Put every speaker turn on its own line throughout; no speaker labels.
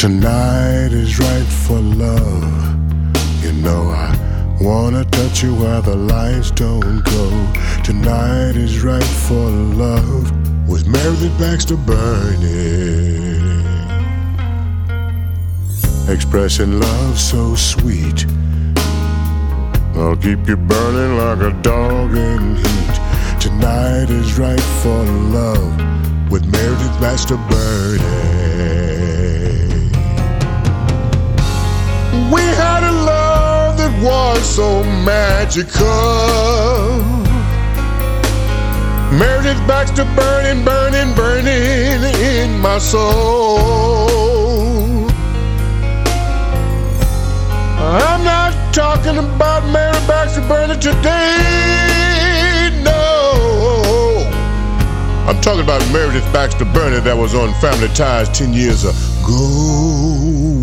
Tonight is right for love. You know I wanna touch you where the lights don't go. Tonight is right for love with Meredith Baxter Burning. Expressing love so sweet, I'll keep you burning like a dog in heat. Tonight is right for love with Meredith Baxter Burning. We had a love that was so magical. Meredith Baxter burning, burning, burning in my soul. I'm not talking about Meredith Baxter burning today, no. I'm talking about Meredith Baxter burning that was on Family Ties 10 years ago.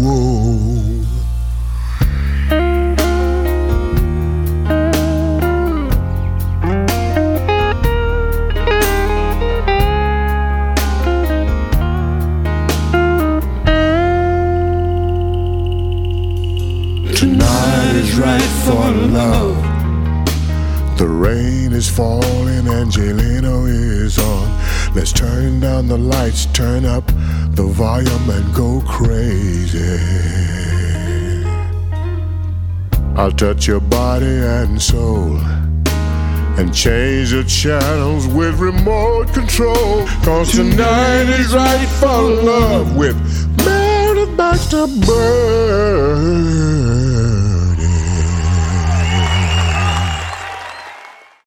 Tonight is right for love. The rain is falling, Angelino is on. Let's turn down the lights, turn up the volume and go crazy. I'll touch your body and soul and change the channels with remote control. 'Cause tonight is right for love with Meredith Baxter Burning.